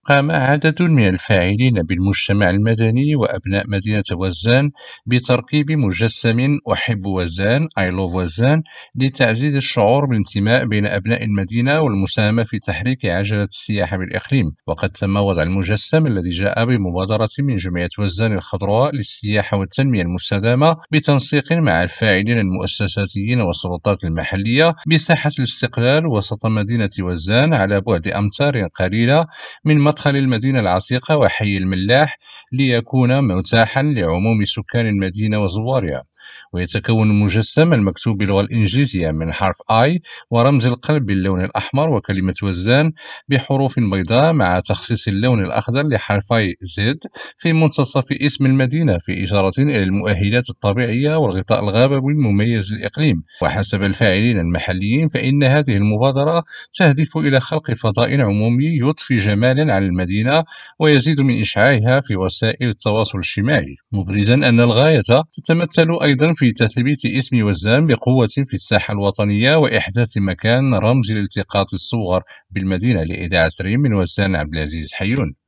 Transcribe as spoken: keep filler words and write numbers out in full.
قام عدد من الفاعلين بالمجتمع المدني وأبناء مدينة وزان بتركيب مجسم أحب وزان I love وزان لتعزيز الشعور بالانتماء بين أبناء المدينة والمساهمة في تحريك عجلة السياحة بالإقليم. وقد تم وضع المجسم الذي جاء بمبادرة من جمعية وزان الخضراء للسياحة والتنمية المستدامة بتنسيق مع الفاعلين المؤسساتيين والسلطات المحلية بساحة الاستقلال وسط مدينة وزان على بعد أمتار قليلة من مدخل المدينة العتيقة وحي الملاح، ليكون متاحا لعموم سكان المدينة وزوارها. ويتكون المجسم المكتوب باللغة الإنجليزية من حرف I ورمز القلب باللون الأحمر وكلمة وزان بحروف بيضاء، مع تخصيص اللون الأخضر لحرفي Z في منتصف اسم المدينة، في إشارة إلى المؤهلات الطبيعية والغطاء الغابوي المميز للإقليم. وحسب الفاعلين المحليين فإن هذه المبادرة تهدف إلى خلق فضاء عمومي يضفي جمالا على المدينة ويزيد من إشعاعها في وسائل التواصل الاجتماعي، مبرزا أن الغاية تتمثل أيضا في تثبيت اسم وزان بقوة في الساحة الوطنية وإحداث مكان رمزي لالتقاط الصور بالمدينة. لإذاعة ريم من وزان، عبد العزيز حيون.